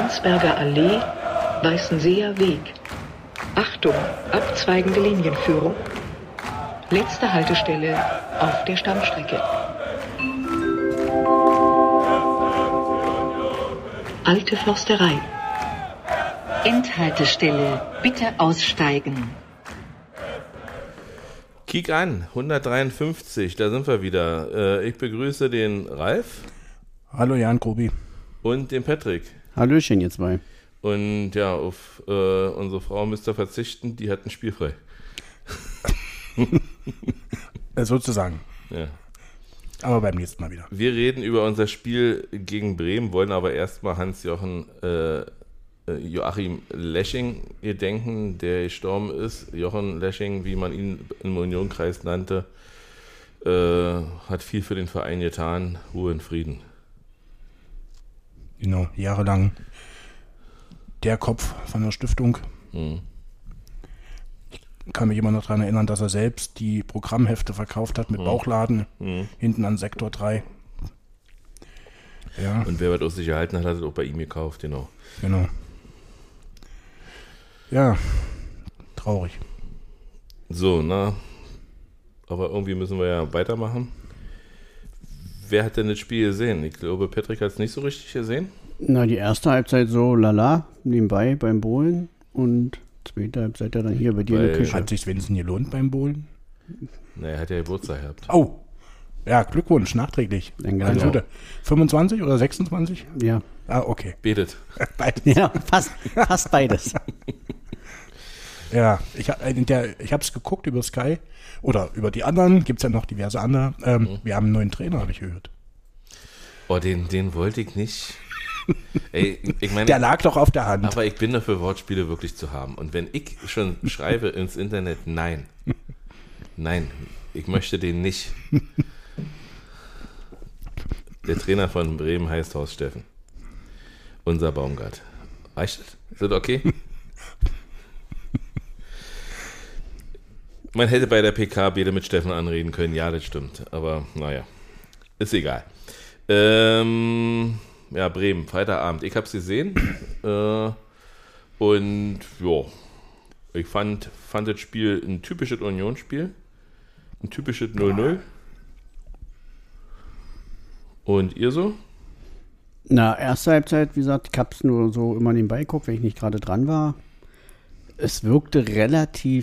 Landsberger Allee, Weißenseer Weg. Achtung, abzweigende Linienführung. Letzte Haltestelle auf der Stammstrecke. Alte Försterei. Endhaltestelle, bitte aussteigen. Kick an, 153, da sind wir wieder. Ich begrüße den Ralf. Hallo Jan Grobi. Und den Patrick. Hallöchen, ihr zwei. Und ja, auf unsere Frau müsst ihr verzichten, die hat ein Spiel frei. Sozusagen. Ja. Aber beim nächsten Mal wieder. Wir reden über unser Spiel gegen Bremen, wollen aber erstmal Joachim Lesching gedenken, der gestorben ist. Jochen Lesching, wie man ihn im Unionkreis nannte, hat viel für den Verein getan. Ruhe in Frieden. Genau, jahrelang der Kopf von der Stiftung. Ich kann mich immer noch daran erinnern, dass er selbst die Programmhefte verkauft hat mit Bauchladen hinten an Sektor 3. Ja. Und wer was aus sich erhalten hat, hat es auch bei ihm gekauft, genau. Genau. Ja, traurig. So, aber irgendwie müssen wir ja weitermachen. Wer hat denn das Spiel gesehen? Ich glaube, Patrick hat es nicht so richtig gesehen. Na, die erste Halbzeit so lala, nebenbei beim Bowlen und zweite Halbzeit dann hier bei dir in der Küche. Hat sich wenigstens gelohnt beim Bowlen? Na, er hat ja Geburtstag gehabt. Oh, ja, Glückwunsch, nachträglich. Danke. Alles Gute. 25 oder 26? Ja. Ah, okay. Betet. Beides. Ja, fast beides. Ja, ich habe es geguckt über Sky oder über die anderen, gibt es ja noch diverse andere. Wir haben einen neuen Trainer, habe ich gehört. Oh, den wollte ich nicht. Ey, ich meine, der lag doch auf der Hand. Aber ich bin dafür, Wortspiele wirklich zu haben. Und wenn ich schon schreibe ins Internet, nein, ich möchte den nicht. Der Trainer von Bremen heißt Horst Steffen. Unser Baumgart. Reicht das? Ist das okay? Man hätte bei der PK beide mit Steffen anreden können. Ja, das stimmt. Aber naja, ist egal. Ja, Bremen, Freitagabend. Ich habe es gesehen. Und ja, ich fand das Spiel ein typisches Unionsspiel. Ein typisches 0-0. Und ihr so? Na, erste Halbzeit, wie gesagt, ich habe es nur so immer nebenbei geguckt, wenn ich nicht gerade dran war. Es wirkte relativ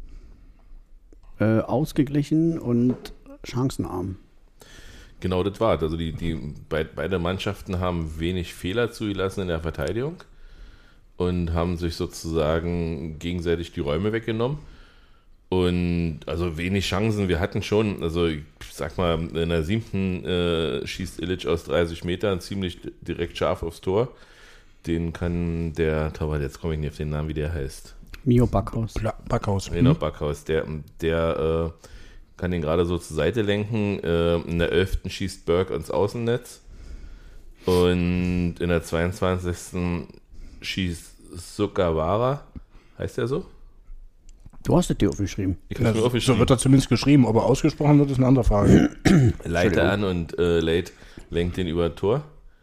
ausgeglichen und chancenarm. Genau, das war. Also beide Mannschaften haben wenig Fehler zugelassen in der Verteidigung und haben sich sozusagen gegenseitig die Räume weggenommen. Und also wenig Chancen. Wir hatten schon, also ich sag mal, in der 7. Schießt Illich aus 30 Metern ziemlich direkt scharf aufs Tor. Den kann der Torwart, jetzt komme ich nicht auf den Namen, wie der heißt. Mio Backhaus. Backhaus. Genau, Backhaus. Der kann den gerade so zur Seite lenken. In der 11. schießt Berg ins Außennetz. Und in der 22. schießt Sukawara. Heißt der so? Du hast es dir aufgeschrieben. Ich hab's mir aufgeschrieben. So wird er zumindest geschrieben, aber ausgesprochen wird, ist eine andere Frage. Leiter an und Late lenkt den über Tor.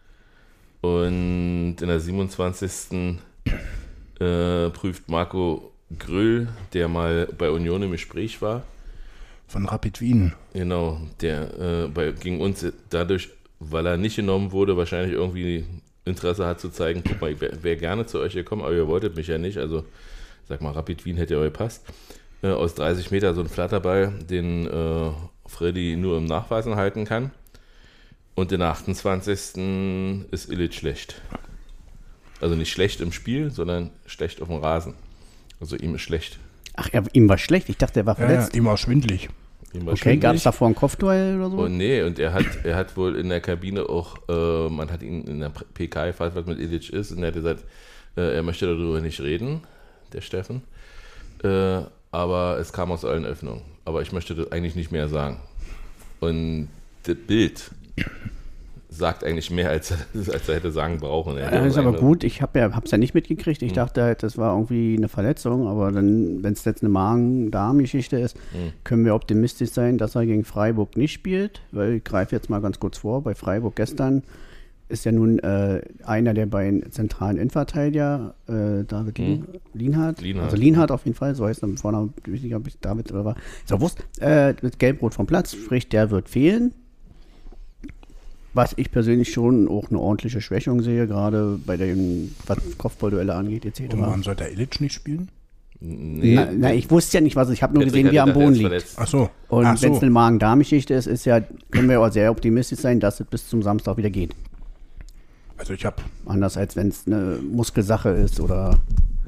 Und in der 27. Prüft Marco Grüll, der mal bei Union im Gespräch war. Von Rapid Wien. Genau, der gegen uns dadurch, weil er nicht genommen wurde, wahrscheinlich irgendwie Interesse hat zu zeigen, guck mal, ich wäre gerne zu euch gekommen, aber ihr wolltet mich ja nicht, also sag mal, Rapid Wien hätte ja euch gepasst. Aus 30 Meter so ein Flatterball, den Freddy nur im Nachweisen halten kann. Und in der 28. ist Illich schlecht. Also nicht schlecht im Spiel, sondern schlecht auf dem Rasen. Also ihm ist schlecht. Ach, ihm war schlecht. Ich dachte, er war verletzt. Ja, ihm war schwindelig. Okay, gab es davor ein Kopfduell oder so? Oh, nee, und er hat wohl in der Kabine auch, man hat ihn in der PK gefragt, was mit Illich ist, und er hat gesagt, er möchte darüber nicht reden, der Steffen. Aber es kam aus allen Öffnungen. Aber ich möchte das eigentlich nicht mehr sagen. Und das Bild sagt eigentlich mehr, als er hätte sagen brauchen. Das ist aber gut, ich hab's ja nicht mitgekriegt. Ich dachte halt, das war irgendwie eine Verletzung, aber dann, wenn es jetzt eine Magen-Darm-Geschichte ist, können wir optimistisch sein, dass er gegen Freiburg nicht spielt, weil ich greife jetzt mal ganz kurz vor, bei Freiburg gestern ist ja nun einer der beiden zentralen Innenverteidiger, David Lienhardt. Also Lienhardt auf jeden Fall, so heißt er mit Vornamen, ob ich David oder war. Ist auch Wurst. Mit Gelb-Rot vom Platz, sprich, der wird fehlen. Was ich persönlich schon auch eine ordentliche Schwächung sehe, gerade bei dem, was Kopfballduelle angeht, etc. Und warum sollte der Illich nicht spielen? Nee. Na, ich wusste ja nicht, was ich habe nur gesehen, wie er am Boden liegt. Ach so. Und wenn es eine Magen-Darm-Geschichte ist, können wir auch sehr optimistisch sein, dass es bis zum Samstag wieder geht. Also ich habe... Anders als wenn es eine Muskelsache ist oder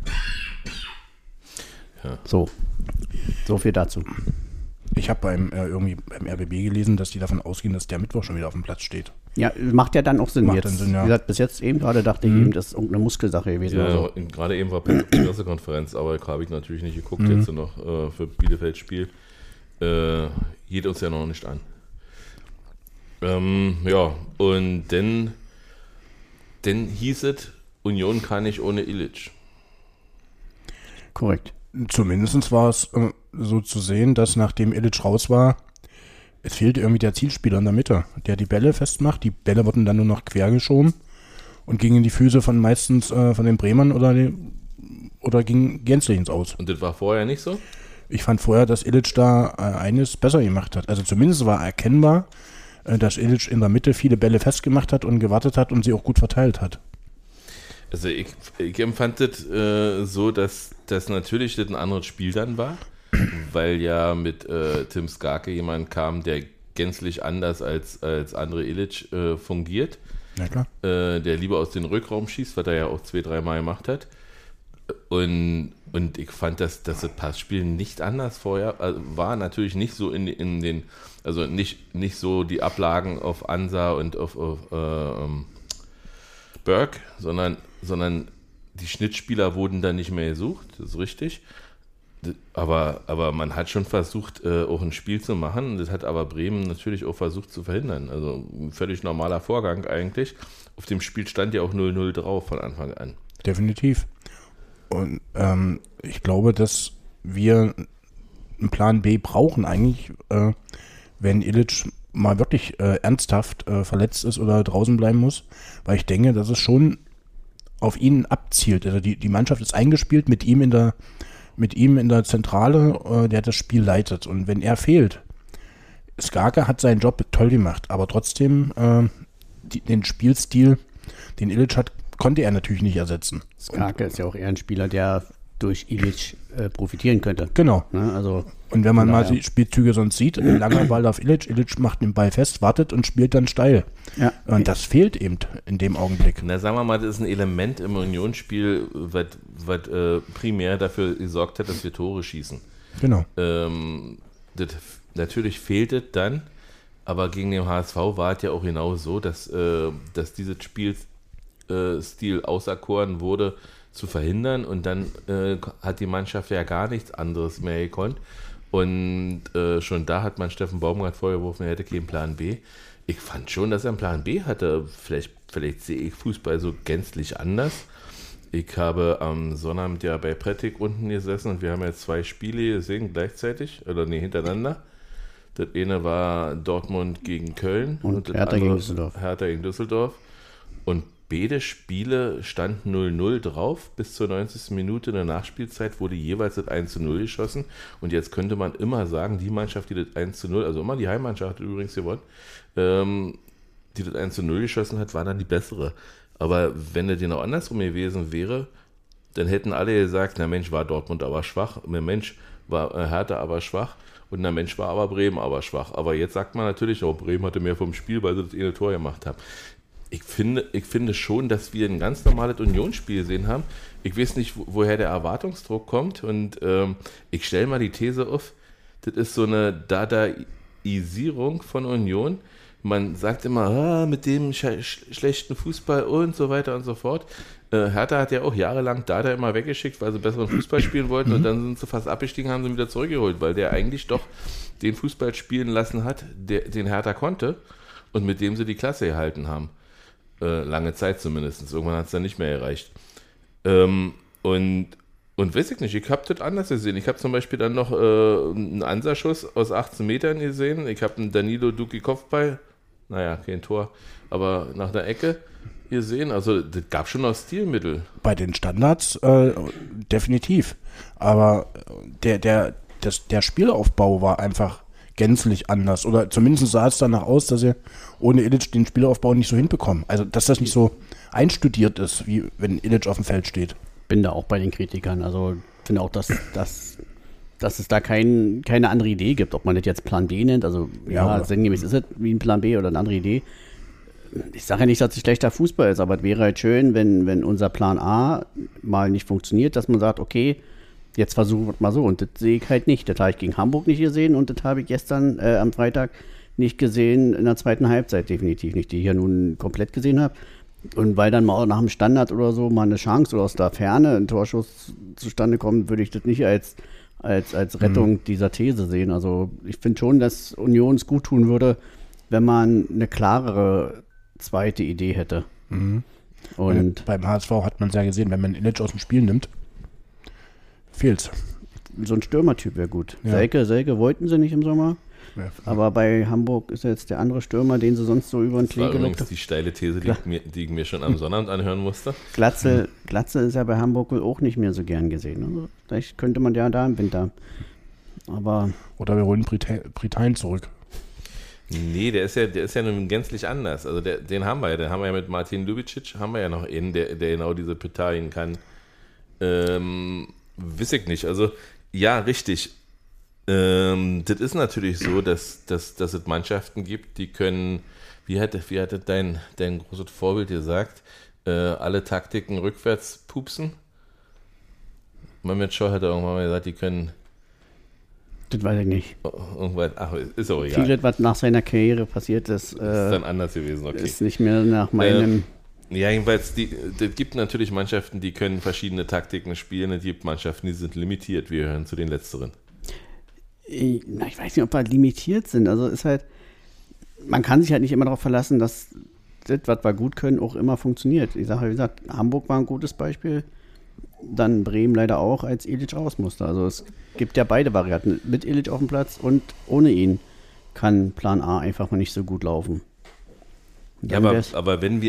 so. So viel dazu. Ich habe beim RBB gelesen, dass die davon ausgehen, dass der Mittwoch schon wieder auf dem Platz steht. Ja, macht ja dann auch Sinn Macht jetzt. dann Sinn, ja. Wie gesagt, bis jetzt eben gerade dachte ich eben, das ist irgendeine Muskelsache gewesen. Ja, oder so. gerade eben war Pressekonferenz, aber habe ich natürlich nicht geguckt, jetzt noch für Bielefelds Spiel. Geht uns ja noch nicht an. Ja, und dann hieß es, Union kann nicht ohne Illich. Korrekt. Zumindest war es so zu sehen, dass nachdem Illich raus war, es fehlte irgendwie der Zielspieler in der Mitte, der die Bälle festmacht. Die Bälle wurden dann nur noch quer geschoben und gingen in die Füße von meistens von den Bremern oder gingen gänzlich ins Aus. Und das war vorher nicht so? Ich fand vorher, dass Illich da eines besser gemacht hat. Also zumindest war erkennbar, dass Illich in der Mitte viele Bälle festgemacht hat und gewartet hat und sie auch gut verteilt hat. Also ich empfand das so, dass das natürlich das ein anderes Spiel dann war, weil ja mit Tim Skarke jemand kam, der gänzlich anders als André Illich fungiert. Ja, klar. Der lieber aus dem Rückraum schießt, was er ja auch 2-3 Mal gemacht hat. Und ich fand, dass das Passspiel nicht anders vorher war. Natürlich nicht so in den, also nicht so die Ablagen auf Ansa und auf Burke, sondern die Schnittspieler wurden dann nicht mehr gesucht, das ist richtig. Aber man hat schon versucht, auch ein Spiel zu machen. Das hat aber Bremen natürlich auch versucht zu verhindern. Also ein völlig normaler Vorgang eigentlich. Auf dem Spiel stand ja auch 0-0 drauf von Anfang an. Definitiv. Und ich glaube, dass wir einen Plan B brauchen eigentlich, wenn Illich mal wirklich ernsthaft verletzt ist oder draußen bleiben muss. Weil ich denke, dass es schon auf ihn abzielt. Also die Mannschaft ist eingespielt mit ihm in der Zentrale, der das Spiel leitet. Und wenn er fehlt, Skarke hat seinen Job toll gemacht, aber trotzdem den Spielstil, den Illich hat, konnte er natürlich nicht ersetzen. Skarke ist ja auch eher ein Spieler, der durch Illich profitieren könnte. Genau. Ne? Also, und wenn man mal die Spielzüge sonst sieht, ein langer Ball auf Illich macht den Ball fest, wartet und spielt dann steil. Ja. Und das fehlt eben in dem Augenblick. Na, sagen wir mal, das ist ein Element im Unionsspiel, was primär dafür gesorgt hat, dass wir Tore schießen. Genau. Natürlich fehlt es dann, aber gegen den HSV war es ja auch genau so, dass dieses Spielstil auserkoren wurde, zu verhindern, und dann hat die Mannschaft ja gar nichts anderes mehr gekonnt, und schon da hat man Steffen Baumgart vorgeworfen, er hätte keinen Plan B. Ich fand schon, dass er einen Plan B hatte. Vielleicht sehe ich Fußball so gänzlich anders. Ich habe am Sonnabend ja bei Prettig unten gesessen und wir haben jetzt 2 Spiele gesehen gleichzeitig, hintereinander. Das eine war Dortmund gegen Köln und das Hertha andere gegen Düsseldorf. Hertha gegen Düsseldorf. Und beide Spiele standen 0-0 drauf. Bis zur 90. Minute in der Nachspielzeit wurde jeweils das 1-0 geschossen. Und jetzt könnte man immer sagen, die Mannschaft, die das 1-0, also immer die Heimmannschaft hat übrigens gewonnen, die das 1-0 geschossen hat, war dann die bessere. Aber wenn das genau andersrum gewesen wäre, dann hätten alle gesagt, na Mensch, war Dortmund aber schwach, na Mensch, war Hertha aber schwach und na Mensch, war aber Bremen aber schwach. Aber jetzt sagt man natürlich, oh, Bremen hatte mehr vom Spiel, weil sie das eine Tor gemacht haben. Ich finde schon, dass wir ein ganz normales Unionsspiel gesehen haben. Ich weiß nicht, woher der Erwartungsdruck kommt, und ich stelle mal die These auf, das ist so eine Dadaisierung von Union. Man sagt immer, mit dem schlechten Fußball und so weiter und so fort. Hertha hat ja auch jahrelang Dada immer weggeschickt, weil sie besseren Fußball spielen wollten, und dann sind sie fast abgestiegen, haben sie ihn wieder zurückgeholt, weil der eigentlich doch den Fußball spielen lassen hat, den Hertha konnte und mit dem sie die Klasse erhalten haben. Lange Zeit zumindest. Irgendwann hat es dann nicht mehr erreicht. Und weiß ich nicht, ich habe das anders gesehen. Ich habe zum Beispiel dann noch einen Ansa-Schuss aus 18 Metern gesehen. Ich habe einen Danilo Duki Kopfball naja, kein Tor, aber nach der Ecke gesehen. Also das gab schon noch Stilmittel. Bei den Standards definitiv. Aber der Spielaufbau war einfach gänzlich anders. Oder zumindest sah es danach aus, dass sie ohne Ilic den Spielaufbau nicht so hinbekommen. Also dass das nicht so einstudiert ist, wie wenn Ilic auf dem Feld steht. Bin da auch bei den Kritikern. Also finde auch, dass es da keine andere Idee gibt, ob man das jetzt Plan B nennt. Also ja, sinngemäß ist es wie ein Plan B oder eine andere Idee. Ich sage ja nicht, dass es schlechter Fußball ist, aber es wäre halt schön, wenn unser Plan A mal nicht funktioniert, dass man sagt, okay, jetzt versuchen wir es mal so. Und das sehe ich halt nicht. Das habe ich gegen Hamburg nicht gesehen und das habe ich gestern am Freitag nicht gesehen in der zweiten Halbzeit, definitiv nicht, die ich ja nun komplett gesehen habe. Und weil dann mal nach dem Standard oder so mal eine Chance oder aus der Ferne ein Torschuss zustande kommt, würde ich das nicht als Rettung dieser These sehen. Also ich finde schon, dass Union es gut tun würde, wenn man eine klarere zweite Idee hätte. Mhm. Und beim HSV hat man es ja gesehen, wenn man Ilic aus dem Spiel nimmt, fehlt's. So ein Stürmertyp wäre gut. Ja. Selke wollten sie nicht im Sommer. Ja. Aber bei Hamburg ist jetzt der andere Stürmer, den sie sonst so über den Klee gelegt haben. Die steile These, die ich mir schon am Sonnabend anhören musste. Glatze ist ja bei Hamburg wohl auch nicht mehr so gern gesehen. Also vielleicht könnte man ja da im Winter. Aber oder wir holen Britain zurück. Nee, der ist ja nun gänzlich anders. Also den haben wir ja. Den haben wir ja mit Martin Ljubicic, haben wir ja noch einen, der genau diese Petarien kann. Weiß ich nicht. Also, ja, richtig. Das ist natürlich so, dass es Mannschaften gibt, die können, wie hatte dein großes Vorbild gesagt, alle Taktiken rückwärts pupsen. Mehmet Scholl hat irgendwann mal gesagt, die können. Das weiß ich nicht. Irgendwann, ist auch egal. Vieles, was nach seiner Karriere passiert ist, ist dann anders gewesen, okay. Ist nicht mehr nach meinem. Ja, jedenfalls, es gibt natürlich Mannschaften, die können verschiedene Taktiken spielen, es gibt Mannschaften, die sind limitiert. Wir hören zu den Letzteren. Ich weiß nicht, ob wir limitiert sind. Also ist halt, man kann sich halt nicht immer darauf verlassen, dass das, was wir gut können, auch immer funktioniert. Ich sage, wie gesagt, Hamburg war ein gutes Beispiel. Dann Bremen leider auch, als Ilic raus musste. Also es gibt ja beide Varianten. Mit Ilic auf dem Platz und ohne ihn kann Plan A einfach mal nicht so gut laufen. Ja, aber wenn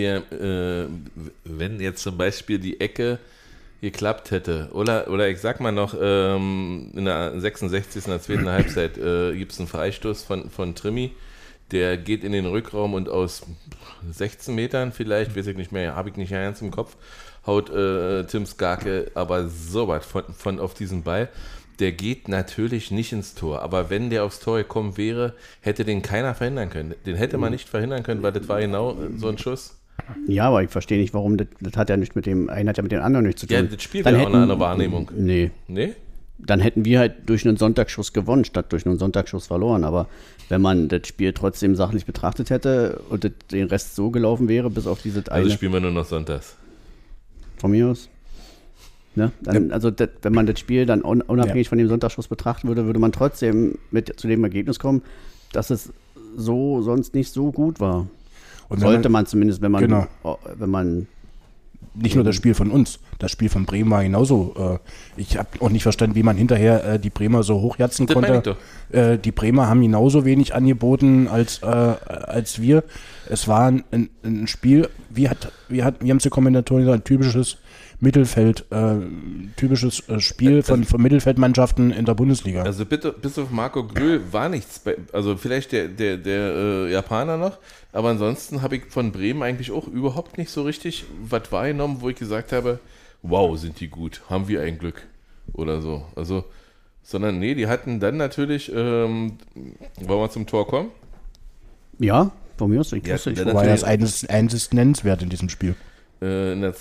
jetzt zum Beispiel die Ecke geklappt hätte, oder ich sag mal noch, in der 66. in der zweiten Halbzeit gibt es einen Freistoß von Trimmi, der geht in den Rückraum und aus 16 Metern vielleicht, weiß ich nicht mehr, habe ich nicht ganz im Kopf, haut Tim Skarke aber so weit von auf diesen Ball. Der geht natürlich nicht ins Tor, aber wenn der aufs Tor gekommen wäre, hätte den keiner verhindern können. Den hätte man nicht verhindern können, weil das war genau so ein Schuss. Ja, aber ich verstehe nicht, warum, das hat ja nicht mit dem einen, hat ja mit dem anderen nichts zu tun. Ja, das spielt ja auch eine andere Wahrnehmung. Nee? Dann hätten wir halt durch einen Sonntagsschuss gewonnen, statt durch einen Sonntagsschuss verloren. Aber wenn man das Spiel trotzdem sachlich betrachtet hätte und den Rest so gelaufen wäre, bis auf dieses eine. Also spielen wir nur noch sonntags. Von mir aus. Ne? Dann, also wenn man das Spiel dann unabhängig von dem Sonntagsschuss betrachten würde, würde man trotzdem zu dem Ergebnis kommen, dass es so sonst nicht so gut war. Und sollte man zumindest, wenn man nicht nur das Spiel von uns, das Spiel von Bremen war genauso. Ich habe auch nicht verstanden, wie man hinterher die Bremer so hochjatzen konnte. Die Bremer haben genauso wenig angeboten als wir. Es war ein Spiel, wie haben die Kommentatoren gesagt, ein typisches Mittelfeld, typisches Spiel von Mittelfeldmannschaften in der Bundesliga. Also bitte, bis auf Marco Gröhl war nichts, also vielleicht der Japaner noch, aber ansonsten habe ich von Bremen eigentlich auch überhaupt nicht so richtig was wahrgenommen, wo ich gesagt habe, wow, sind die gut, haben wir ein Glück oder so. Also, sondern nee, die hatten dann natürlich, wollen wir zum Tor kommen? Ja, von mir aus. War das eines nennenswert in diesem Spiel. In der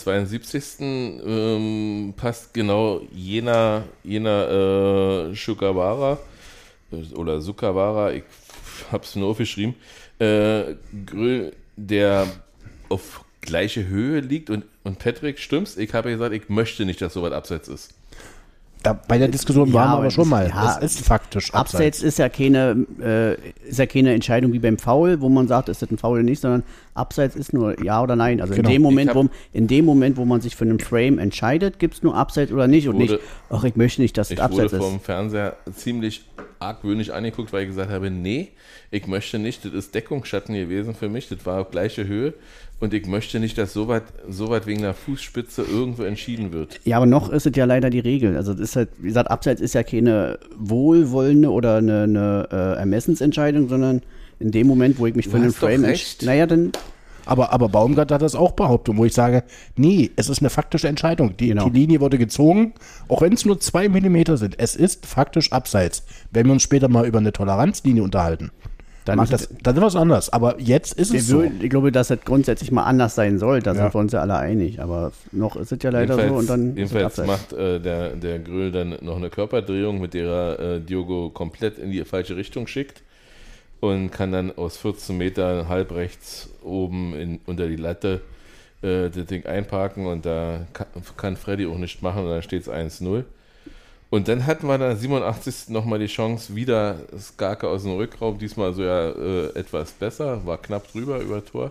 72. Passt genau jener Sukawara oder Sukawara, ich hab's nur aufgeschrieben, Gröhl, der auf gleiche Höhe liegt und Patrick, stimmt's? Ich habe ja gesagt, ich möchte nicht, dass sowas abseits ist. Bei der Diskussion waren wir aber schon mal. Das ist faktisch abseits. Ist ja keine Entscheidung wie beim Foul, wo man sagt, ist das ein Foul oder nicht, sondern abseits ist nur ja oder nein. Also genau. in dem Moment, wo man sich für einen Frame entscheidet, gibt es nur abseits oder nicht. Und nicht, ich möchte nicht, dass es abseits ist. Ich wurde vom Fernseher ziemlich argwöhnisch angeguckt, weil ich gesagt habe, nee, ich möchte nicht, das ist Deckungsschatten gewesen für mich, das war auf gleiche Höhe und ich möchte nicht, dass so weit wegen der Fußspitze irgendwo entschieden wird. Ja, aber noch ist es ja leider die Regel. Also das ist halt, wie gesagt, Abseits ist ja keine wohlwollende oder eine Ermessensentscheidung, sondern in dem Moment, wo ich mich für einen Frame dann. Aber Baumgart hat das auch behauptet, wo ich sage, nee, es ist eine faktische Entscheidung. Die Linie wurde gezogen, auch wenn es nur 2 Millimeter sind. Es ist faktisch Abseits. Wenn wir uns später mal über eine Toleranzlinie unterhalten, dann ist was anderes. Aber jetzt ist es so. Ich glaube, dass das grundsätzlich mal anders sein soll. Da sind wir uns ja alle einig. Aber noch ist es ja leider so. Und dann jedenfalls macht der Gröll dann noch eine Körperdrehung, mit der er Diogo komplett in die falsche Richtung schickt. Und kann dann aus 14 Metern halb rechts oben unter die Latte das Ding einparken und da kann Freddy auch nichts machen und dann steht es 1-0. Und dann hatten wir dann 87. nochmal die Chance, wieder Skarke aus dem Rückraum, diesmal so etwas besser, war knapp drüber über Tor.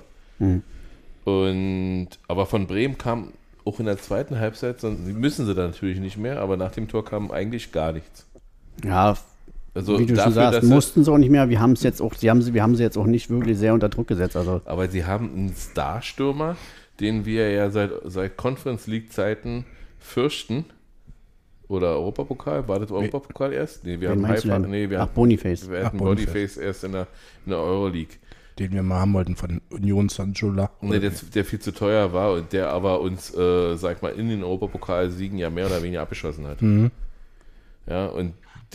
Aber von Bremen kam auch in der zweiten Halbzeit, müssen sie dann natürlich nicht mehr, aber nach dem Tor kam eigentlich gar nichts. Ja, also wie du schon sagst, mussten sie auch nicht mehr. Wir haben sie jetzt auch nicht wirklich sehr unter Druck gesetzt. Also. Aber sie haben einen Starstürmer, den wir ja seit Conference League Zeiten fürchten. Oder Europapokal? War das Europapokal erst? Nee, wir haben Boniface. Wir hatten Boniface erst in der Euroleague. Den wir mal haben wollten von Union Saint-Gilloise. Nee, der viel zu teuer war und der aber uns, in den Europapokalsiegen ja mehr oder weniger abgeschossen hat. Ja, und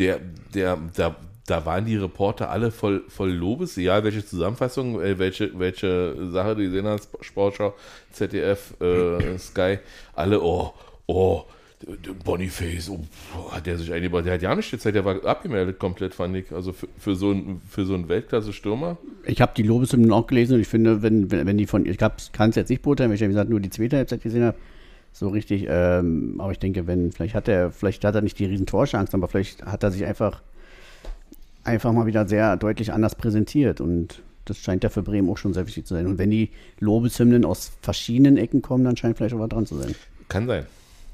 da waren die Reporter alle voll Lobes, egal welche Zusammenfassung, welche Sache die sehen als Sportschau, ZDF, Sky, alle, Boniface, hat der sich eingebaut, der hat ja nicht die Zeit, der war abgemeldet komplett, fand ich, also für so einen Weltklasse-Stürmer. Ich habe die Lobeshymnen auch gelesen und ich finde, wenn die ich kann es jetzt nicht beurteilen, weil ich ja wie gesagt nur die zweite Halbzeit gesehen habe, so richtig, aber ich denke, vielleicht hat er nicht die riesen Torchancen, aber vielleicht hat er sich einfach mal wieder sehr deutlich anders präsentiert und das scheint ja für Bremen auch schon sehr wichtig zu sein. Und wenn die Lobeshymnen aus verschiedenen Ecken kommen, dann scheint vielleicht auch was dran zu sein. Kann sein.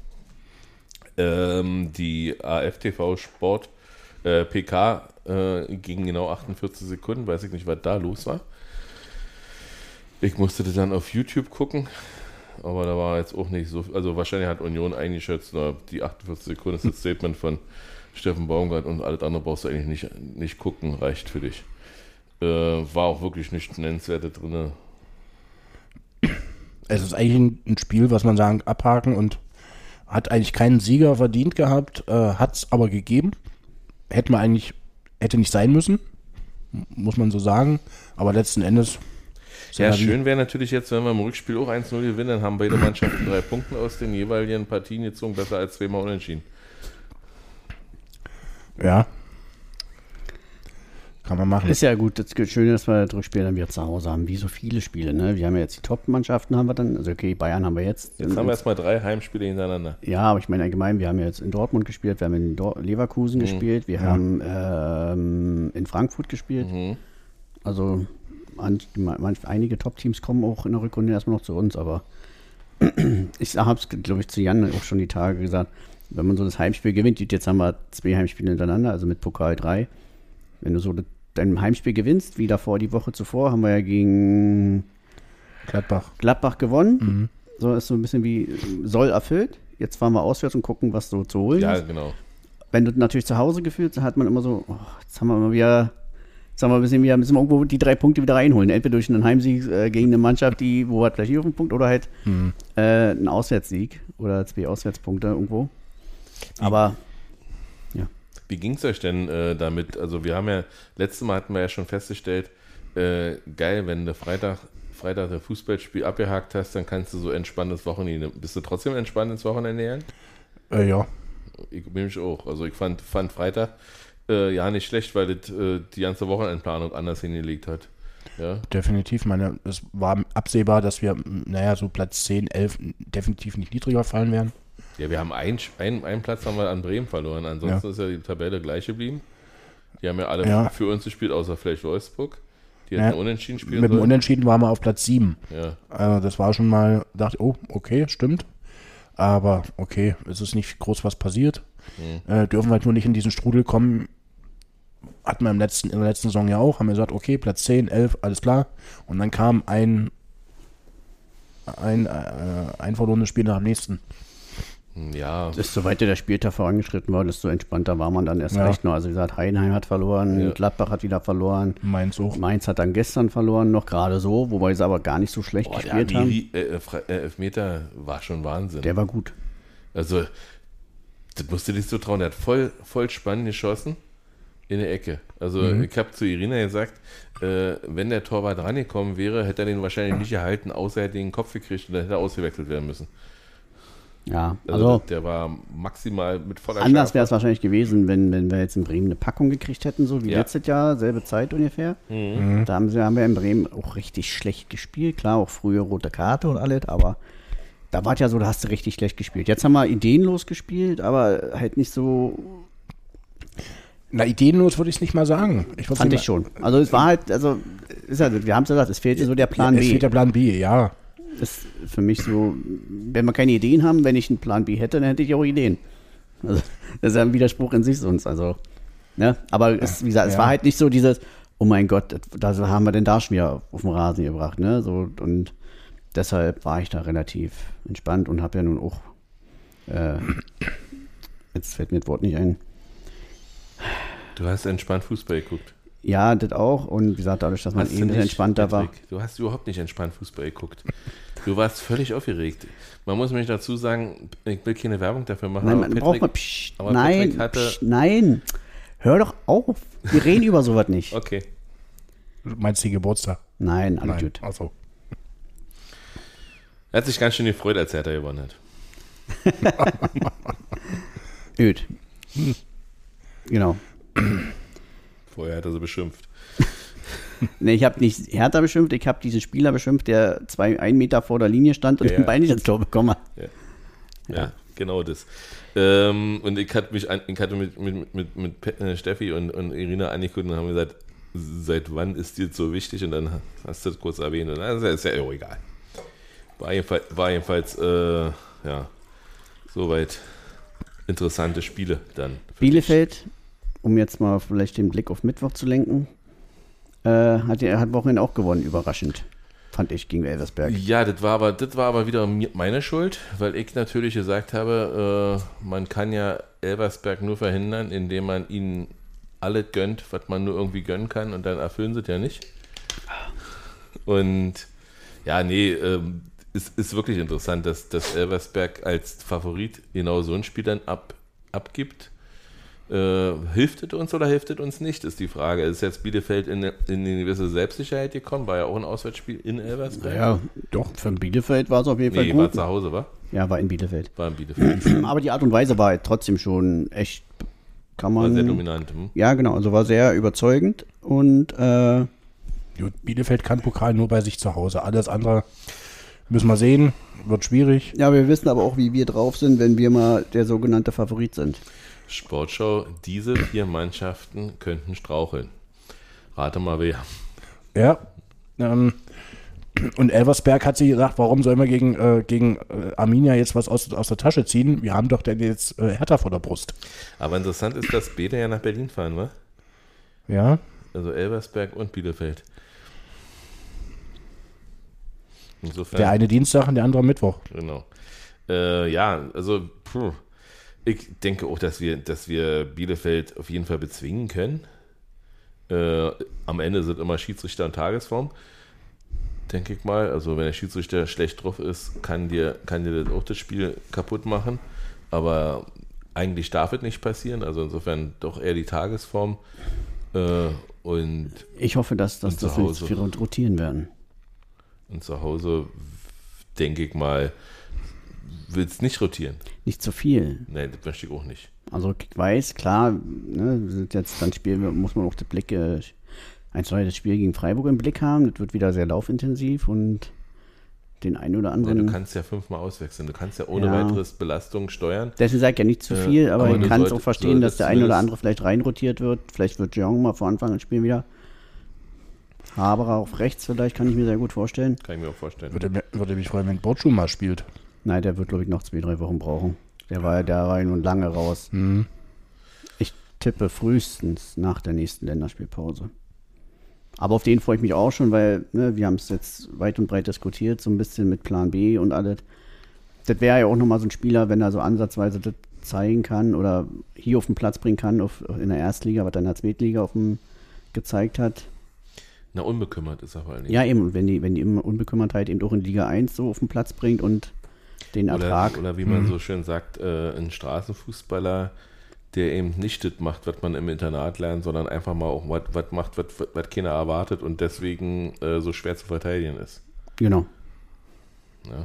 Die AFTV Sport PK ging genau 48 Sekunden, weiß ich nicht, was da los war. Ich musste das dann auf YouTube gucken. Aber da war jetzt auch nicht so, also wahrscheinlich hat Union eingeschätzt, die 48 Sekunden ist das Statement von Steffen Baumgart und alles andere brauchst du eigentlich nicht gucken, reicht für dich. War auch wirklich nichts Nennenswertes drin. Es ist eigentlich ein Spiel, was man sagen, abhaken und hat eigentlich keinen Sieger verdient gehabt, hat es aber gegeben. Hätte nicht sein müssen, muss man so sagen, aber letzten Endes. Ja, schön wäre natürlich jetzt, wenn wir im Rückspiel auch 1-0 gewinnen, dann haben beide Mannschaften 3 Punkte aus den jeweiligen Partien gezogen, besser als 2-mal unentschieden. Ja. Kann man machen. Ist ja gut, das Schöne, dass wir das Rückspiel dann wieder zu Hause haben, wie so viele Spiele, ne? Wir haben ja jetzt die Top-Mannschaften, also okay, Bayern haben wir jetzt. Jetzt haben wir erstmal 3 Heimspiele hintereinander. Ja, aber ich meine allgemein, wir haben ja jetzt in Dortmund gespielt, wir haben in Leverkusen gespielt, wir haben in Frankfurt gespielt. Also einige Top-Teams kommen auch in der Rückrunde erstmal noch zu uns, aber ich habe es, glaube ich, zu Jan auch schon die Tage gesagt, wenn man so das Heimspiel gewinnt, jetzt haben wir 2 Heimspiele hintereinander, also mit Pokal 3, wenn du so dein Heimspiel gewinnst, wie davor, die Woche zuvor, haben wir ja gegen Gladbach gewonnen, so ist so ein bisschen wie Soll erfüllt, jetzt fahren wir auswärts und gucken, was so zu holen ist. Ja, genau. Wenn du natürlich zu Hause gefühlt, hat man immer so, jetzt haben wir mal wieder müssen wir irgendwo die 3 Punkte wieder reinholen. Entweder durch einen Heimsieg gegen eine Mannschaft, wo hat gleich hier auf den Punkt, oder halt einen Auswärtssieg oder 2 Auswärtspunkte irgendwo. Aber, ja. Wie ging es euch denn damit? Also wir haben ja, letztes Mal hatten wir ja schon festgestellt, geil, wenn du Freitag das Fußballspiel abgehakt hast, dann kannst du so entspanntes Wochenende. Bist du trotzdem entspannt ins Wochenende? Ja. Ich bin mich auch. Also ich fand Freitag ja nicht schlecht, weil das die ganze Wochenendplanung anders hingelegt hat. Ja. Definitiv. Es war absehbar, dass wir, so Platz 10, 11 definitiv nicht niedriger fallen werden. Ja, wir haben einen Platz haben wir an Bremen verloren. Ansonsten ist ja die Tabelle gleich geblieben. Die haben ja alle für uns gespielt, außer vielleicht Wolfsburg. Die hatten Unentschieden spielen Mit dem Unentschieden waren wir auf Platz 7. Ja. Also das war schon mal, dachte okay, stimmt. Aber okay, es ist nicht groß was passiert. Dürfen halt nur nicht in diesen Strudel kommen, hatten wir in der letzten Saison ja auch, haben wir gesagt, okay, Platz 10, 11, alles klar. Und dann kam ein verlorenes Spiel nach dem nächsten. Ja. Desto weiter der Spieltag vorangeschritten war, desto entspannter war man dann erst recht noch. Also wie gesagt, Heidenheim hat verloren, Gladbach hat wieder verloren. Mainz auch. Mainz hat dann gestern verloren, noch gerade so, wobei sie aber gar nicht so schlecht gespielt haben. Elfmeter war schon Wahnsinn. Der war gut. Also, das musst du dich so trauen. Der hat voll spannend geschossen in der Ecke. Also, ich habe zu Irina gesagt, wenn der Torwart rangekommen wäre, hätte er den wahrscheinlich nicht gehalten, außer er hätte den Kopf gekriegt und dann hätte er ausgewechselt werden müssen. Ja, also der war maximal mit voller anders wäre es wahrscheinlich gewesen, wenn wir jetzt in Bremen eine Packung gekriegt hätten, so wie letztes Jahr, selbe Zeit ungefähr. Da haben wir in Bremen auch richtig schlecht gespielt. Klar, auch frühe rote Karte und alles, aber da war es ja so, da hast du richtig schlecht gespielt. Jetzt haben wir ideenlos gespielt, aber halt nicht so... Na, ideenlos würde ich es nicht mal sagen. Fand ich schon. Also es war halt, also ist halt, wir haben es gesagt, es fehlte so der Plan B. Es fehlt der Plan B, ja. Das ist für mich so, wenn wir keine Ideen haben, wenn ich einen Plan B hätte, dann hätte ich auch Ideen. Also, das ist ja ein Widerspruch in sich sonst. Also, ne? Aber es, wie gesagt, es war halt nicht so dieses, oh mein Gott, da haben wir den Darsch wieder auf den Rasen gebracht. Ne? So, und deshalb war ich da relativ entspannt und habe ja nun auch, jetzt fällt mir das Wort nicht ein. Du hast entspannt Fußball geguckt. Ja, das auch. Und wie gesagt, dadurch, dass man entspannter war. Du hast überhaupt nicht entspannt Fußball geguckt. Du warst völlig aufgeregt. Man muss mich dazu sagen, ich will keine Werbung dafür machen. Nein, man braucht mal, nein, hör doch auf. Wir reden über sowas nicht. Okay. Du meinst die Geburtstag? Nein, alles gut. Also. Er hat sich ganz schön gefreut, als Hertha gewonnen hat. Gut. Genau. Vorher hat er so beschimpft. Nee, ich habe nicht Hertha beschimpft, ich habe diesen Spieler beschimpft, der 1 Meter vor der Linie stand und den Bein nicht ins Tor bekommen hat. Ja, genau das. Und ich hatte mit Steffi und Irina angeguckt und haben gesagt, seit wann ist dir so wichtig? Und dann hast du das kurz erwähnt. Und dann ist ja egal. War jedenfalls soweit interessante Spiele dann. Bielefeld, um jetzt mal vielleicht den Blick auf Mittwoch zu lenken, hat Wochenende auch gewonnen, überraschend, fand ich, gegen Elversberg. Ja, das war aber wieder meine Schuld, weil ich natürlich gesagt habe, man kann ja Elversberg nur verhindern, indem man ihnen alles gönnt, was man nur irgendwie gönnen kann, und dann erfüllen sie es ja nicht. Und ja, es ist wirklich interessant, dass Elversberg als Favorit genau so ein Spiel dann abgibt. Hilft es uns oder hilft es uns nicht, ist die Frage. Ist jetzt Bielefeld in eine gewisse Selbstsicherheit gekommen? War ja auch ein Auswärtsspiel in Elversberg. Ja, doch, für Bielefeld war es auf jeden Fall gut. War zu Hause, wa? Ja, war in Bielefeld. Aber die Art und Weise war halt trotzdem schon echt, war sehr dominant. Ja, genau, also war sehr überzeugend und Bielefeld kann Pokal nur bei sich zu Hause. Alles andere müssen wir sehen, wird schwierig. Ja, wir wissen aber auch, wie wir drauf sind, wenn wir mal der sogenannte Favorit sind. Sportschau, diese 4 Mannschaften könnten straucheln. Rate mal wer. Ja. Und Elversberg hat sich gesagt, warum sollen wir gegen Arminia jetzt was aus der Tasche ziehen? Wir haben doch denn jetzt Hertha vor der Brust. Aber interessant ist, dass beide ja nach Berlin fahren, wa? Ja. Also Elversberg und Bielefeld. Insofern, der eine Dienstag und der andere Mittwoch. Genau. Ich denke auch, dass wir Bielefeld auf jeden Fall bezwingen können. Am Ende sind immer Schiedsrichter und Tagesform, denke ich mal. Also wenn der Schiedsrichter schlecht drauf ist, kann dir das auch das Spiel kaputt machen. Aber eigentlich darf es nicht passieren. Also insofern doch eher die Tagesform. Und ich hoffe, dass wir rotieren werden. Und zu Hause, denke ich mal, willst nicht rotieren. Nicht zu viel. Nein, das möchte ich auch nicht. Also ich weiß, klar, ne, sind jetzt dann muss man auch das Blick, das Spiel gegen Freiburg im Blick haben. Das wird wieder sehr laufintensiv und den einen oder anderen. Ja, du kannst ja 5-mal auswechseln. Du kannst ja ohne weiteres Belastung steuern. Deswegen sage ich ja nicht zu viel, aber ich kann es auch verstehen, dass der ein oder andere vielleicht reinrotiert wird. Vielleicht wird Jeong mal vor Anfang des Spiels wieder. Haberer auf rechts vielleicht, kann ich mir sehr gut vorstellen. Kann ich mir auch vorstellen. Würde mich freuen, wenn Bortschuh mal spielt. Nein, der wird, glaube ich, noch 2-3 Wochen brauchen. Der war nun lange raus. Mhm. tippe frühestens nach der nächsten Länderspielpause. Aber auf den freue ich mich auch schon, weil wir haben es jetzt weit und breit diskutiert, so ein bisschen mit Plan B und alles. Das wäre ja auch nochmal so ein Spieler, wenn er so ansatzweise das zeigen kann oder hier auf den Platz bringen kann, in der Erstliga, was er in der Zweitliga gezeigt hat. Na, unbekümmert ist er vor allem. Ja, eben, und wenn die Unbekümmertheit eben auch in Liga 1 so auf den Platz bringt und den Ertrag. Oder wie man so schön sagt, ein Straßenfußballer, der eben nicht das macht, was man im Internat lernt, sondern einfach mal auch was macht, was keiner erwartet und deswegen so schwer zu verteidigen ist. Genau. Ja.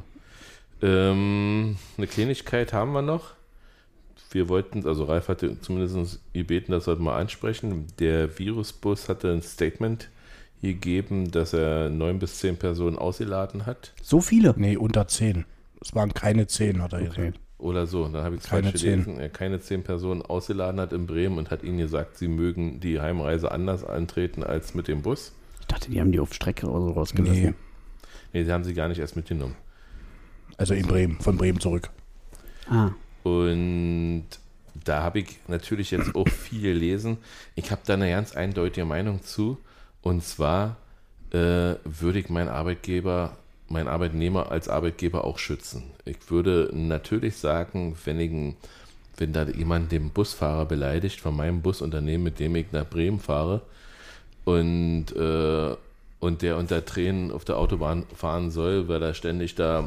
Eine Kleinigkeit haben wir noch. Wir wollten, also Ralf hatte zumindest gebeten, das sollten wir mal ansprechen. Der Virusbus hatte ein Statement gegeben, dass er 9 bis 10 Personen ausgeladen hat. So viele? Nee, unter 10. Es waren keine 10, hat er gesagt. Oder so, da habe ich es falsch gelesen. Er keine 10 Personen ausgeladen hat in Bremen und hat ihnen gesagt, sie mögen die Heimreise anders antreten als mit dem Bus. Ich dachte, die haben die auf Strecke oder so rausgelassen. Nee, sie haben sie gar nicht erst mitgenommen. Also in Bremen, von Bremen zurück. Und da habe ich natürlich jetzt auch viel gelesen. Ich habe da eine ganz eindeutige Meinung zu. Und zwar würde ich meinen Arbeitnehmer als Arbeitgeber auch schützen. Ich würde natürlich sagen, wenn da jemand den Busfahrer beleidigt von meinem Busunternehmen, mit dem ich nach Bremen fahre und der unter Tränen auf der Autobahn fahren soll, weil er ständig da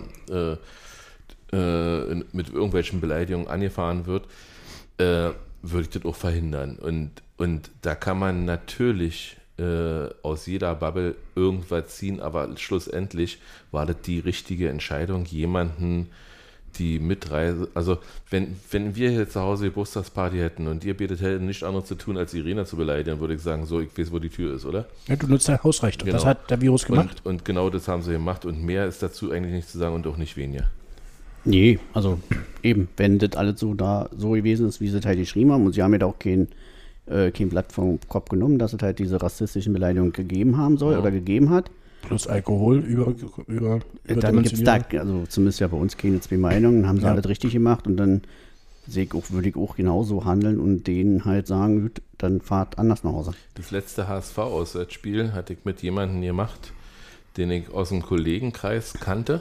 mit irgendwelchen Beleidigungen angefahren wird, würde ich das auch verhindern. Und da kann man natürlich aus jeder Bubble irgendwas ziehen, aber schlussendlich war das die richtige Entscheidung, jemanden die Mitreise, also wenn wir hier zu Hause die Geburtstagsparty hätten und ihr betet hätten nichts anderes zu tun, als Irina zu beleidigen, würde ich sagen, so, ich weiß, wo die Tür ist, oder? Ja, du nutzt dein Hausrecht. Und das hat der Virus gemacht. Und genau das haben sie gemacht und mehr ist dazu eigentlich nicht zu sagen und auch nicht weniger. Nee, also eben, wenn das alles so gewesen ist, wie sie es halt geschrieben haben, und sie haben ja auch kein Blatt vom Kopf genommen, dass es halt diese rassistischen Beleidigungen gegeben haben soll oder gegeben hat. Plus Alkohol dann gibt es da, also zumindest ja bei uns keine 2 Meinungen, haben sie alles richtig gemacht und dann würde ich auch genauso handeln und denen halt sagen, dann fahrt anders nach Hause. Das letzte HSV-Auswärtsspiel hatte ich mit jemandem gemacht, den ich aus dem Kollegenkreis kannte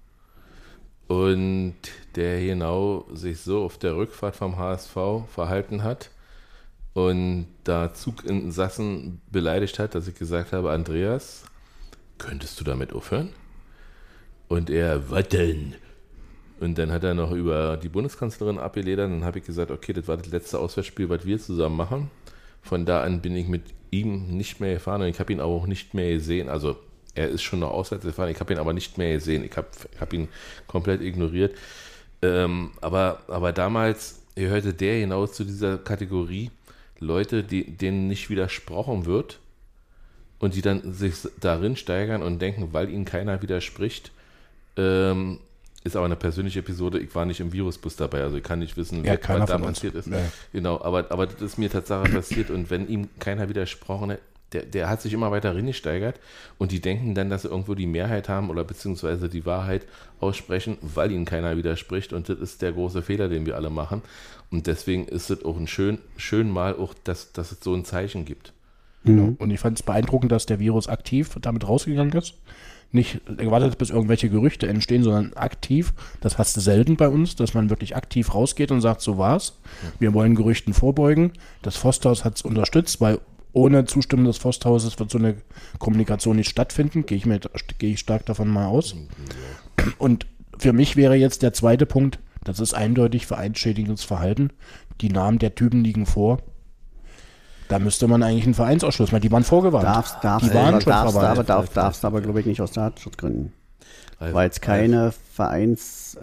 und der genau sich so auf der Rückfahrt vom HSV verhalten hat und da Zuginsassen beleidigt hat, dass ich gesagt habe, Andreas, könntest du damit aufhören? Und er, was denn? Und dann hat er noch über die Bundeskanzlerin abgeledert. Dann habe ich gesagt, okay, das war das letzte Auswärtsspiel, was wir zusammen machen. Von da an bin ich mit ihm nicht mehr gefahren und ich habe ihn auch nicht mehr gesehen. Also er ist schon noch auswärts gefahren, ich habe ihn aber nicht mehr gesehen. Ich hab ihn komplett ignoriert. Aber damals gehörte der hinaus zu dieser Kategorie Leute, denen nicht widersprochen wird und die dann sich darin steigern und denken, weil ihnen keiner widerspricht, ist aber eine persönliche Episode, ich war nicht im Virusbus dabei, also ich kann nicht wissen, was da passiert ist. Ja. Genau, aber das ist mir Tatsache passiert und wenn ihm keiner widersprochen hat, der hat sich immer weiter reingesteigert und die denken dann, dass sie irgendwo die Mehrheit haben oder beziehungsweise die Wahrheit aussprechen, weil ihnen keiner widerspricht und das ist der große Fehler, den wir alle machen und deswegen ist es auch ein schön mal auch, dass es so ein Zeichen gibt. Genau. Und ich fand es beeindruckend, dass der Virus aktiv damit rausgegangen ist. Nicht gewartet, bis irgendwelche Gerüchte entstehen, sondern aktiv. Das hast du selten bei uns, dass man wirklich aktiv rausgeht und sagt, so war's. Wir wollen Gerüchten vorbeugen. Das Forsthaus hat es unterstützt, weil ohne Zustimmung des Forsthauses wird so eine Kommunikation nicht stattfinden. Gehe ich stark davon mal aus. Und für mich wäre jetzt der zweite Punkt, das ist eindeutig vereinsschädigendes Verhalten. Die Namen der Typen liegen vor. Da müsste man eigentlich einen Vereinsausschluss machen. Die waren vorgewarnt. Darfst aber, glaube ich, nicht aus Datenschutzgründen. Weil es keine Vereins...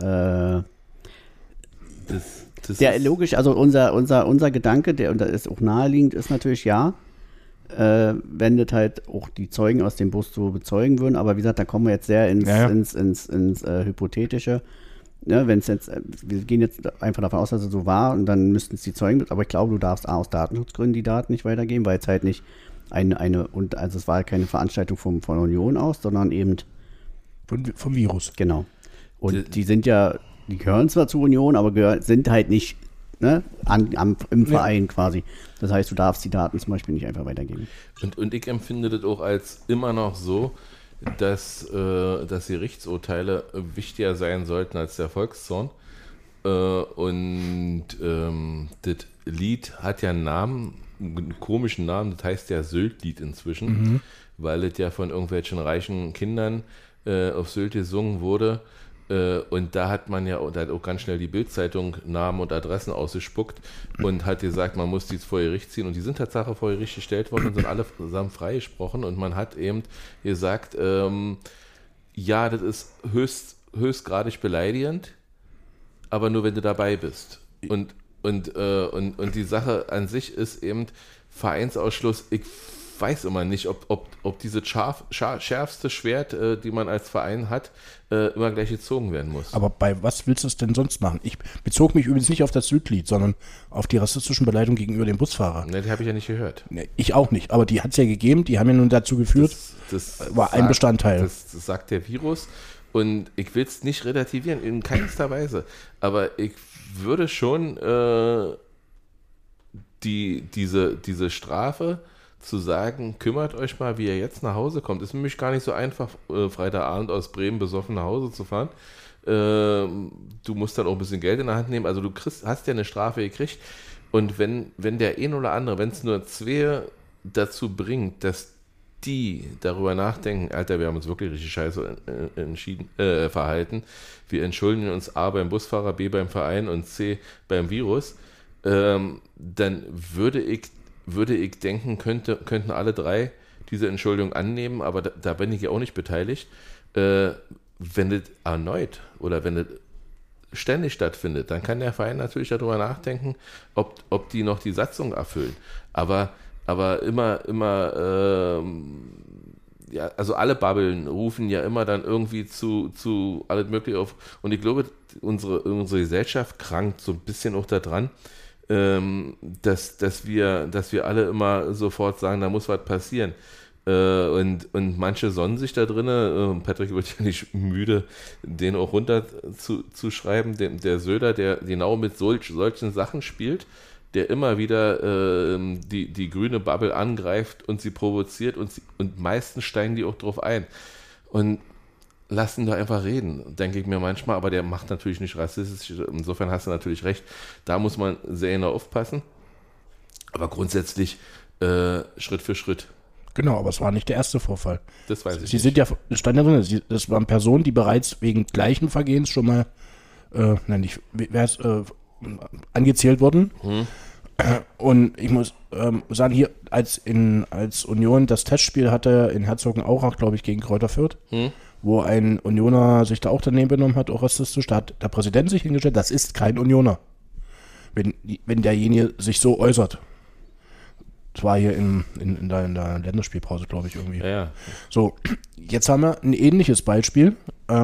logisch, also unser Gedanke, der ist auch naheliegend, ist natürlich wenn das halt auch die Zeugen aus dem Bus so bezeugen würden, aber wie gesagt, da kommen wir jetzt sehr ins Hypothetische. Ja, wenn es jetzt, wir gehen jetzt einfach davon aus, dass es so war und dann müssten es die Zeugen, aber ich glaube, du darfst aus Datenschutzgründen die Daten nicht weitergeben, weil es halt nicht also es war halt keine Veranstaltung von Union aus, sondern eben vom Virus. Genau. Und die gehören zwar zur Union, aber sind halt nicht im Verein quasi. Das heißt, du darfst die Daten zum Beispiel nicht einfach weitergeben. Und ich empfinde das auch als immer noch so, dass die Gerichtsurteile wichtiger sein sollten als der Volkszorn. Und das Lied hat ja einen Namen, einen komischen Namen, das heißt ja Sylt-Lied inzwischen, weil es ja von irgendwelchen reichen Kindern auf Sylt gesungen wurde. Und da hat man ja auch ganz schnell die Bild-Zeitung Namen und Adressen ausgespuckt und hat gesagt, man muss dies vor Gericht ziehen. Und die sind tatsächlich vor Gericht gestellt worden und sind alle zusammen freigesprochen. Und man hat eben gesagt, ja, das ist höchstgradig beleidigend, aber nur wenn du dabei bist. Und die Sache an sich ist eben Vereinsausschluss. Ich weiß immer nicht, ob dieses schärfste Schwert, die man als Verein hat, immer gleich gezogen werden muss. Aber bei was willst du es denn sonst machen? Ich bezog mich übrigens nicht auf das Südlied, sondern auf die rassistischen Beleidigungen gegenüber dem Busfahrer. Ne, die habe ich ja nicht gehört. Ne, ich auch nicht, aber die hat es ja gegeben, die haben ja nun dazu geführt, das war ein Bestandteil. Das sagt der Virus und ich will es nicht relativieren, in keinster Weise, aber ich würde schon diese Strafe zu sagen, kümmert euch mal, wie ihr jetzt nach Hause kommt. Ist nämlich gar nicht so einfach, Freitagabend aus Bremen besoffen nach Hause zu fahren. Du musst dann auch ein bisschen Geld in der Hand nehmen. Also du hast ja eine Strafe gekriegt. Und wenn der ein oder andere, wenn es nur zwei dazu bringt, dass die darüber nachdenken, Alter, wir haben uns wirklich richtig scheiße verhalten. Wir entschuldigen uns A beim Busfahrer, B beim Verein und C beim Virus, dann würde ich denken, könnten alle drei diese Entschuldigung annehmen, aber da bin ich ja auch nicht beteiligt. Wenn das erneut oder wenn das ständig stattfindet, dann kann der Verein natürlich darüber nachdenken, ob die noch die Satzung erfüllen. Aber immer ja, also alle Babbeln rufen ja immer dann irgendwie zu alles Mögliche auf. Und ich glaube, unsere Gesellschaft krankt so ein bisschen auch daran, dass wir alle immer sofort sagen, da muss was passieren. Und manche sonnen sich da drin. Patrick wird ja nicht müde, den auch runter zu schreiben. Der Söder, der genau mit solchen Sachen spielt, der immer wieder die grüne Bubble angreift und sie provoziert und meistens steigen die auch drauf ein. Und lassen da einfach reden, denke ich mir manchmal, aber der macht natürlich nicht rassistisch, insofern hast du natürlich recht, da muss man sehr genau aufpassen, aber grundsätzlich Schritt für Schritt. Genau, aber es war nicht der erste Vorfall. Das weiß ich Sie sind ja, es stand ja drin, das waren Personen, die bereits wegen gleichen Vergehens schon mal angezählt wurden. Und ich muss sagen, hier als Union das Testspiel hatte in Herzogenaurach, glaube ich, gegen Kräuter Fürth, wo ein Unioner sich da auch daneben benommen hat, auch rassistisch, da hat der Präsident sich hingestellt, das ist kein Unioner, wenn derjenige sich so äußert. Das war hier in der Länderspielpause, glaube ich, irgendwie. Ja. So, jetzt haben wir ein ähnliches Beispiel.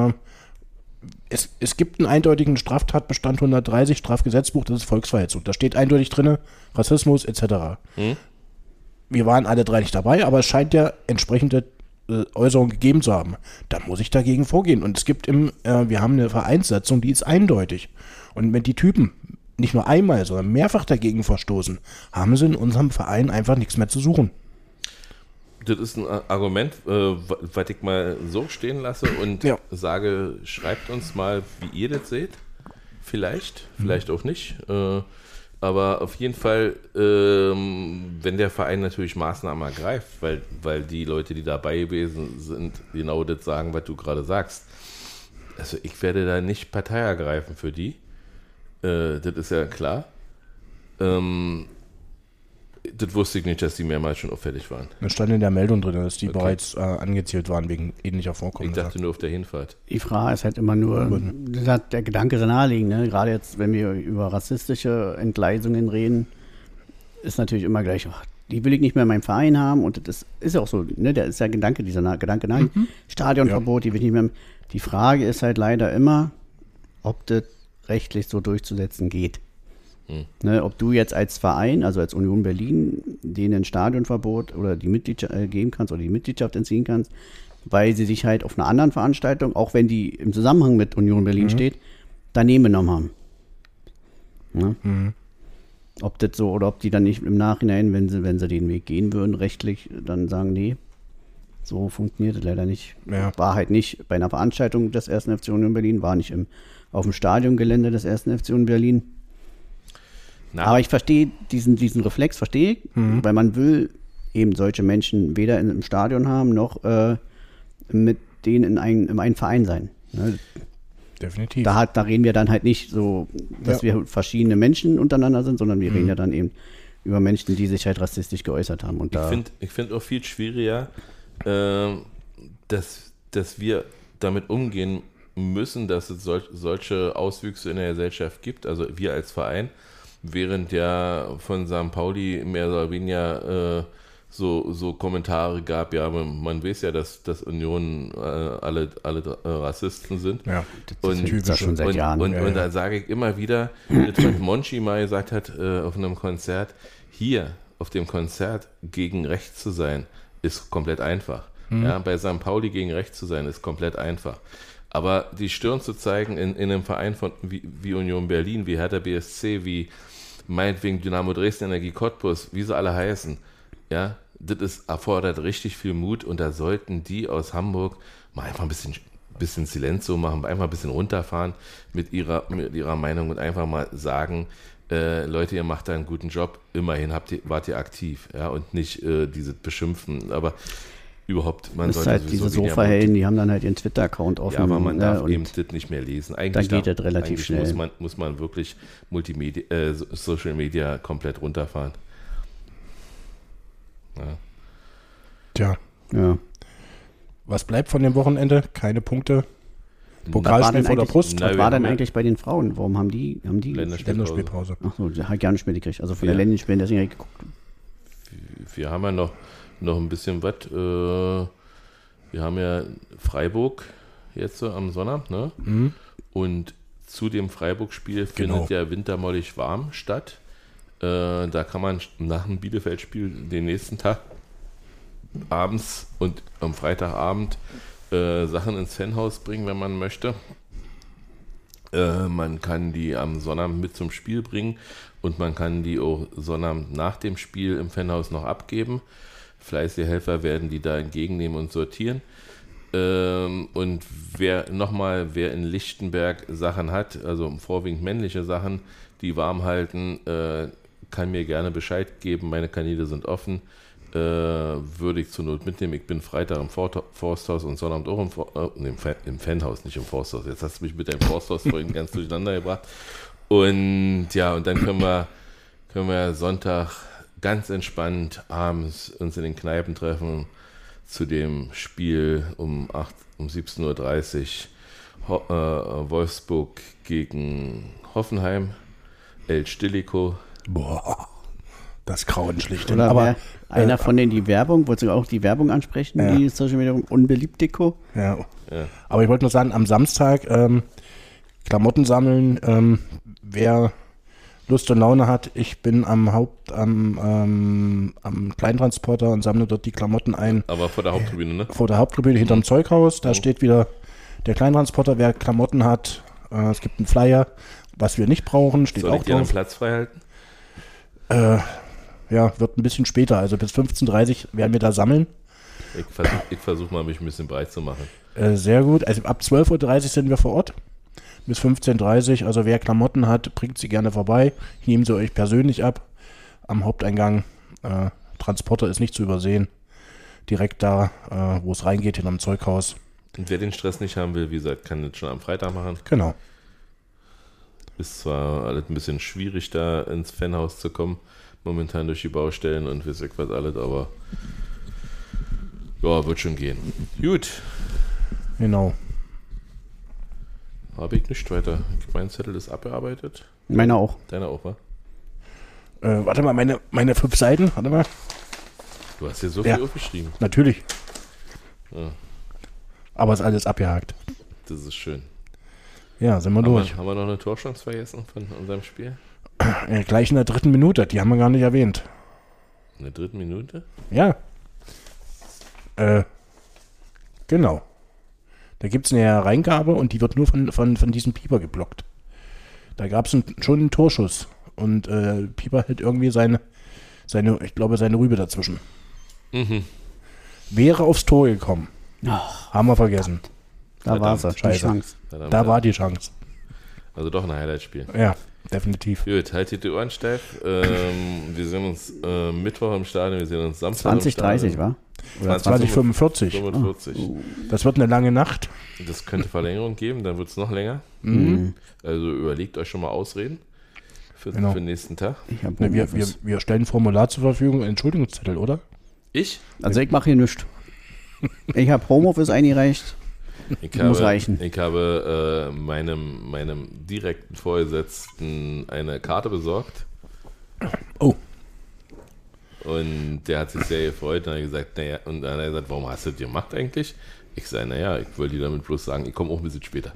Es gibt einen eindeutigen Straftatbestand 130 Strafgesetzbuch, das ist Volksverhetzung. Da steht eindeutig drin, Rassismus etc. Wir waren alle drei nicht dabei, aber es scheint ja entsprechende Äußerungen gegeben zu haben. Da muss ich dagegen vorgehen. Und es gibt wir haben eine Vereinssatzung, die ist eindeutig. Und wenn die Typen nicht nur einmal, sondern mehrfach dagegen verstoßen, haben sie in unserem Verein einfach nichts mehr zu suchen. Das ist ein Argument, was ich mal so stehen lasse und sage, schreibt uns mal, wie ihr das seht. Vielleicht auch nicht. Aber auf jeden Fall, wenn der Verein natürlich Maßnahmen ergreift, weil die Leute, die dabei gewesen sind, genau das sagen, was du gerade sagst. Also ich werde da nicht Partei ergreifen für die. Das ist ja klar. Das wusste ich nicht, dass die mehrmals schon auffällig waren. Das stand in der Meldung drin, dass die bereits angezählt waren wegen ähnlicher Vorkommnisse. Ich dachte nur auf der Hinfahrt. Die Frage ist halt immer nur, der Gedanke ist naheliegend, ne? Gerade jetzt, wenn wir über rassistische Entgleisungen reden, ist natürlich immer gleich, die will ich nicht mehr in meinem Verein haben und das ist ja auch so, ne? Der ist ja Gedanke, dieser Gedanke, nein, Stadionverbot, die will ich nicht mehr. Die Frage ist halt leider immer, ob das rechtlich so durchzusetzen geht. Ne, ob du jetzt als Verein, also als Union Berlin, denen ein Stadionverbot oder die Mitgliedschaft geben kannst oder die Mitgliedschaft entziehen kannst, weil sie sich halt auf einer anderen Veranstaltung, auch wenn die im Zusammenhang mit Union Berlin steht, daneben genommen haben. Ne? Ob das so, oder ob die dann nicht im Nachhinein, wenn sie den Weg gehen würden, rechtlich, dann sagen, nee, so funktioniert das leider nicht. Ja. War halt nicht bei einer Veranstaltung des 1. FC Union Berlin, war nicht auf dem Stadiongelände des 1. FC Union Berlin. Aber ich verstehe diesen Reflex, weil man will eben solche Menschen weder im Stadion haben, noch mit denen in einem Verein sein. Ne? Definitiv. Da reden wir dann halt nicht so, dass wir verschiedene Menschen untereinander sind, sondern wir reden ja dann eben über Menschen, die sich halt rassistisch geäußert haben. Und ich finde auch viel schwieriger, dass wir damit umgehen müssen, dass es solche Auswüchse in der Gesellschaft gibt. Also wir als Verein, während ja von St. Pauli mehr oder weniger so Kommentare gab, ja, man weiß ja, dass Union alle Rassisten sind. Ja, das ist schon seit Jahren. Und da sage ich immer wieder, das, was Monchi mal gesagt hat auf einem Konzert, hier auf dem Konzert gegen rechts zu sein, ist komplett einfach. Ja, bei St. Pauli gegen rechts zu sein, ist komplett einfach. Aber die Stirn zu zeigen in einem Verein wie Union Berlin, wie Hertha BSC, wie meinetwegen Dynamo Dresden, Energie Cottbus, wie sie alle heißen, ja, das erfordert richtig viel Mut und da sollten die aus Hamburg mal einfach ein bisschen Silenzo machen, einfach ein bisschen runterfahren mit ihrer Meinung und einfach mal sagen, Leute, ihr macht da einen guten Job, immerhin wart ihr aktiv, ja, und nicht diese Beschimpfen, aber überhaupt, man sollte halt diese Sofa-Helden, die haben dann halt ihren Twitter-Account offen. Ja, aber man darf eben das nicht mehr lesen. Eigentlich dann geht das relativ schnell. Muss man wirklich Social Media komplett runterfahren. Ja. Tja. Ja. Was bleibt von dem Wochenende? Keine Punkte. Pokalspiel vor der Brust. Was war denn eigentlich bei den Frauen? Warum haben die Länderspielpause? Achso, die habe ich gar nicht mehr gekriegt. Also von der Länderspielen, deswegen habe ich geguckt. Wir haben ja noch ein bisschen was. Wir haben ja Freiburg jetzt so am Sonnabend, ne? Mhm. Und zu dem Freiburg-Spiel findet ja Wintermollig warm statt. Da kann man nach dem Bielefeld-Spiel den nächsten Tag abends und am Freitagabend Sachen ins Fanhaus bringen, wenn man möchte. Man kann die am Sonnabend mit zum Spiel bringen und man kann die auch Sonnabend nach dem Spiel im Fanhaus noch abgeben. Fleißige Helfer werden die da entgegennehmen und sortieren. Und wer in Lichtenberg Sachen hat, also vorwiegend männliche Sachen, die warm halten, kann mir gerne Bescheid geben. Meine Kanäle sind offen. Würde ich zur Not mitnehmen. Ich bin Freitag im Forsthaus und Sonnabend auch im Fanhaus, nicht im Forsthaus. Jetzt hast du mich mit deinem Forsthaus vorhin ganz durcheinander gebracht. Und ja, und dann können wir Sonntag ganz entspannt abends uns in den Kneipen treffen zu dem Spiel um 17.30 Uhr Wolfsburg gegen Hoffenheim, El Stillico. Boah, das Grauen schlicht. Oder aber einer von denen die Werbung, wolltest du auch die Werbung ansprechen, die Social Media unbeliebt Deko? Ja. Aber ich wollte nur sagen, am Samstag Klamotten sammeln, wer Lust und Laune hat, ich bin am Kleintransporter und sammle dort die Klamotten ein. Aber vor der Haupttribüne, ne? Vor der Haupttribüne hinterm Zeughaus, da steht wieder der Kleintransporter, wer Klamotten hat, es gibt einen Flyer, was wir nicht brauchen, steht Soll auch ich dir drauf. einen Platz frei halten? Ja, wird ein bisschen später, also bis 15.30 Uhr werden wir da sammeln. Ich versuche mal, mich ein bisschen breit zu machen. Sehr gut, also ab 12.30 Uhr sind wir vor Ort. Bis 15.30 Uhr, also wer Klamotten hat, bringt sie gerne vorbei. Nehmen sie euch persönlich ab. Am Haupteingang. Transporter ist nicht zu übersehen. Direkt da, wo es reingeht, hinterm Zeughaus. Und wer den Stress nicht haben will, wie gesagt, kann das schon am Freitag machen. Genau. Ist zwar alles ein bisschen schwierig, da ins Fanhaus zu kommen, momentan durch die Baustellen und weiß ich was alles, aber ja, wird schon gehen. Gut. Genau. Habe ich nicht weiter. Mein Zettel ist abgearbeitet. Meiner auch. Deiner auch, wa? Warte mal, meine 5 Seiten, warte mal. Du hast hier so viel aufgeschrieben. Natürlich. Ja. Aber ist alles abgehakt. Das ist schön. Ja, sind wir durch. Haben wir noch eine Torchance vergessen von unserem Spiel? Gleich in der 3. Minute, die haben wir gar nicht erwähnt. In der 3. Minute? Ja. Genau. Da gibt es eine Hereingabe und die wird nur von diesem Pieper geblockt. Da gab es schon einen Torschuss. und Pieper hält irgendwie seine Rübe dazwischen. Wäre aufs Tor gekommen. Haben wir vergessen. Da war sie, die Chance. Da war die Chance. Also doch ein Highlight-Spiel. Ja, definitiv. Gut, haltet die Ohren steif. Wir sehen uns Mittwoch im Stadion, wir sehen uns Samstag 20:30, wa? Oder 20:45. Das wird eine lange Nacht. Das könnte Verlängerung geben, dann wird es noch länger. Also überlegt euch schon mal Ausreden für den nächsten Tag. Wir stellen ein Formular zur Verfügung, Entschuldigungszettel, oder? Ich? Also ich mache hier nichts. Ich habe Homeoffice eingereicht. Muss reichen. Ich habe meinem direkten Vorgesetzten eine Karte besorgt. Oh. Und der hat sich sehr gefreut und hat gesagt, warum hast du das gemacht eigentlich? Ich sage, ich wollte dir damit bloß sagen, ich komme auch ein bisschen später.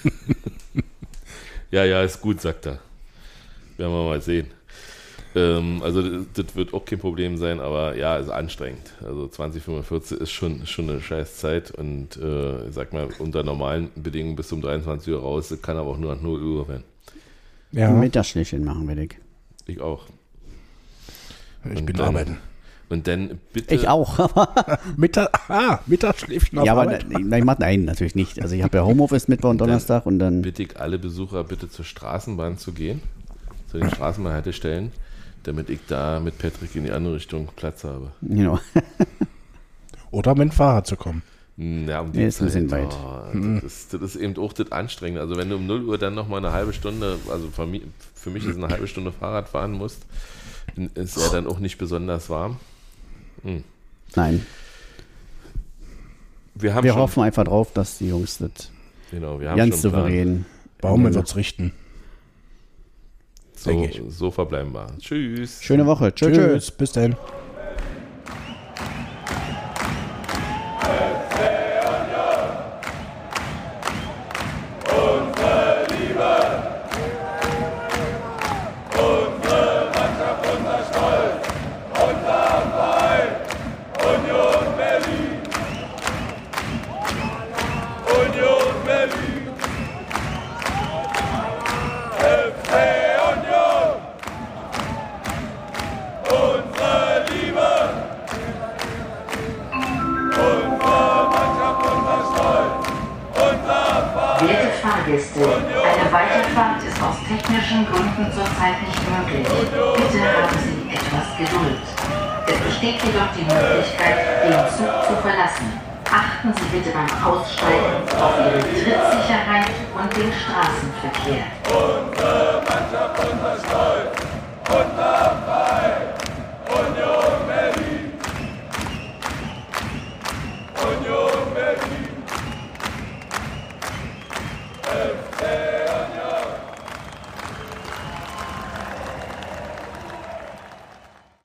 Ja, ist gut, sagt er. Werden wir mal sehen. Also das wird auch kein Problem sein, aber ja, ist anstrengend. Also 20:45 ist schon eine scheiß Zeit und ich sag mal, unter normalen Bedingungen bis um 23 Uhr raus, kann aber auch nur nach 0 Uhr werden. Ja. Mittagsschläfchen machen wir, Dick. Ich auch. Ich bin arbeiten. Und dann bitte... Ich auch. Mittagsschläfchen auf Arbeit. Nein, natürlich nicht. Also ich habe ja Homeoffice Mittwoch und Donnerstag und dann... Bitte ich alle Besucher bitte zur Straßenbahn zu gehen, zu den Straßenbahnhaltestellen, damit ich da mit Patrick in die andere Richtung Platz habe. Genau. Oder mit dem Fahrrad zu kommen. Ja, um die ist ein bisschen weit. Das ist eben auch das Anstrengende. Also wenn du um 0 Uhr dann nochmal eine halbe Stunde, also für mich ist eine halbe Stunde Fahrrad fahren musst, ist ja dann auch nicht besonders warm. Nein. Wir hoffen einfach drauf, dass die Jungs das ganz souverän... Baumann wird's richten. So verbleiben wir. Tschüss. Schöne Woche. Tschüss. Bis dann. Eine Weiterfahrt ist aus technischen Gründen zurzeit nicht möglich. Bitte haben Sie etwas Geduld. Es besteht jedoch die Möglichkeit, den Zug zu verlassen. Achten Sie bitte beim Aussteigen auf Ihre Trittsicherheit und den Straßenverkehr. Unsere Mannschaft, unser Stolz, unser Verein, Union Berlin. Union Berlin.